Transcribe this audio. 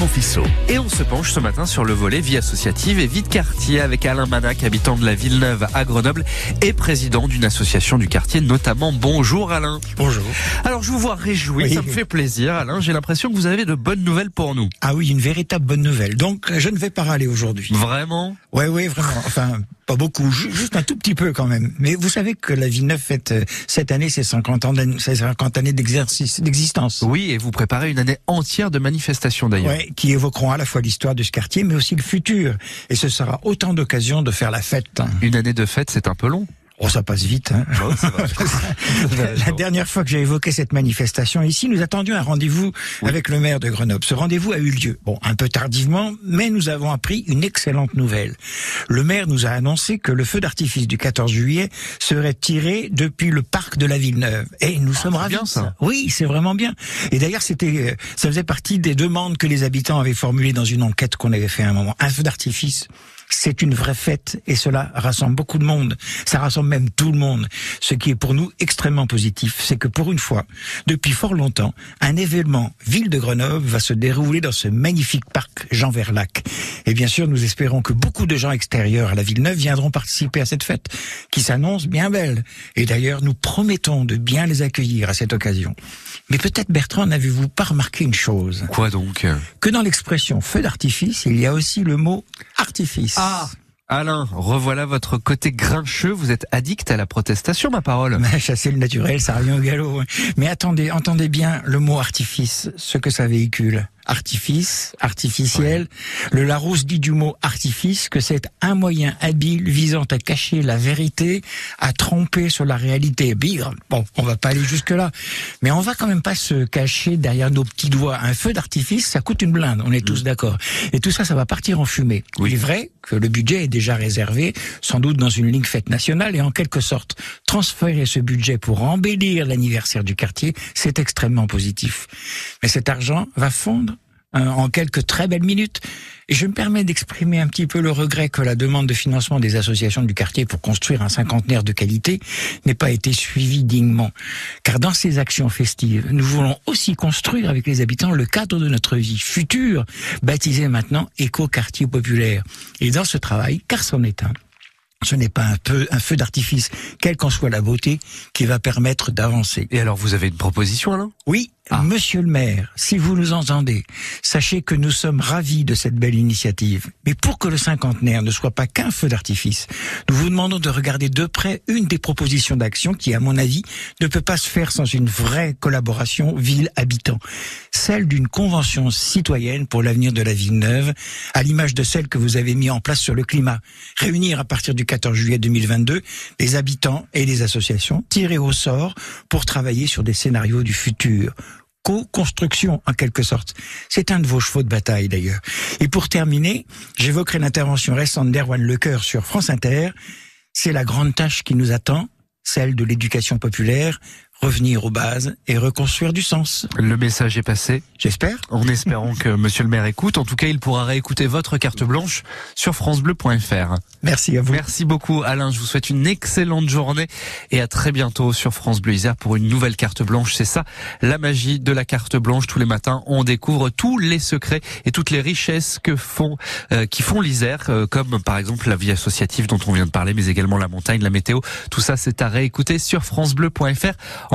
Monfisso. Et on se penche ce matin sur le volet vie associative et vie de quartier avec Alain Manac, habitant de la Villeneuve à Grenoble et président d'une association du quartier notamment. Bonjour Alain. Bonjour. Alors je vous vois réjoui, Oui. ça me fait plaisir Alain. J'ai l'impression que vous avez de bonnes nouvelles pour nous. Ah oui, une véritable bonne nouvelle. Donc, je ne vais pas râler aujourd'hui. Vraiment ? Oui, vraiment. Enfin, pas beaucoup, juste un tout petit peu quand même. Mais vous savez que la Villeneuve fête cette année ses 50 années d'existence. Oui, et vous préparez une année entière de manifestations d'ailleurs. Ouais, qui évoqueront à la fois l'histoire de ce quartier, mais aussi le futur. Et ce sera autant d'occasions de faire la fête. Une année de fête, c'est un peu long. Oh, ça passe vite, hein. Oh, c'est vrai. La dernière fois que j'ai évoqué cette manifestation ici, nous attendions un rendez-vous avec le maire de Grenoble. Ce rendez-vous a eu lieu. Bon, un peu tardivement, mais nous avons appris une excellente nouvelle. Le maire nous a annoncé que le feu d'artifice du 14 juillet serait tiré depuis le parc de la Villeneuve. Et nous sommes ravis. Bien ça. Oui, c'est vraiment bien. Et d'ailleurs, ça faisait partie des demandes que les habitants avaient formulées dans une enquête qu'on avait fait à un moment. Un feu d'artifice, c'est une vraie fête et cela rassemble beaucoup de monde. Ça rassemble même tout le monde. Ce qui est pour nous extrêmement positif, c'est que pour une fois, depuis fort longtemps, un événement Ville de Grenoble va se dérouler dans ce magnifique parc Jean Verlac. Et bien sûr, nous espérons que beaucoup de gens extérieurs à la Villeneuve viendront participer à cette fête qui s'annonce bien belle. Et d'ailleurs, nous promettons de bien les accueillir à cette occasion. Mais peut-être, Bertrand, n'avez-vous pas remarqué une chose ? Quoi donc ? Que dans l'expression feu d'artifice, il y a aussi le mot artifice. Ah, Alain, revoilà votre côté grincheux. Vous êtes addict à la protestation, ma parole. Mais chasser le naturel, ça revient au galop. Mais attendez, entendez bien le mot artifice, ce que ça véhicule. Artifice, artificiel. Le Larousse dit du mot artifice que c'est un moyen habile visant à cacher la vérité, à tromper sur la réalité. Bigre. Bon, on va pas aller jusque là. Mais on va quand même pas se cacher derrière nos petits doigts. Un feu d'artifice, ça coûte une blinde. On est tous d'accord. Et tout ça, ça va partir en fumée. Oui. Il est vrai que le budget est déjà réservé, sans doute dans une ligne fête nationale, et en quelque sorte, transférer ce budget pour embellir l'anniversaire du quartier, c'est extrêmement positif. Mais cet argent va fondre en quelques très belles minutes. Et je me permets d'exprimer un petit peu le regret que la demande de financement des associations du quartier pour construire un cinquantenaire de qualité n'ait pas été suivie dignement. Car dans ces actions festives, nous voulons aussi construire avec les habitants le cadre de notre vie future, baptisé maintenant Éco-Quartier Populaire. Et dans ce travail, car c'en est un, ce n'est pas un feu d'artifice, quelle qu'en soit la beauté, qui va permettre d'avancer. Et alors, vous avez une proposition, Alain ? Oui, Monsieur le maire, si vous nous entendez, sachez que nous sommes ravis de cette belle initiative. Mais pour que le cinquantenaire ne soit pas qu'un feu d'artifice, nous vous demandons de regarder de près une des propositions d'action qui, à mon avis, ne peut pas se faire sans une vraie collaboration ville-habitant. Celle d'une convention citoyenne pour l'avenir de la Villeneuve, à l'image de celle que vous avez mis en place sur le climat. Réunir à partir du 14 juillet 2022 les habitants et les associations tirés au sort pour travailler sur des scénarios du futur. Co-construction, en quelque sorte. C'est un de vos chevaux de bataille, d'ailleurs. Et pour terminer, j'évoquerai l'intervention récente d'Erwan Lecoeur sur France Inter. C'est la grande tâche qui nous attend, celle de l'éducation populaire, revenir aux bases et reconstruire du sens. Le message est passé. J'espère. En espérant que monsieur le maire écoute. En tout cas, il pourra réécouter votre carte blanche sur francebleu.fr. Merci à vous. Merci beaucoup, Alain. Je vous souhaite une excellente journée et à très bientôt sur France Bleu Isère pour une nouvelle carte blanche. C'est ça, la magie de la carte blanche. Tous les matins, on découvre tous les secrets et toutes les richesses qui font l'Isère, comme par exemple la vie associative dont on vient de parler, mais également la montagne, la météo. Tout ça, c'est à réécouter sur francebleu.fr.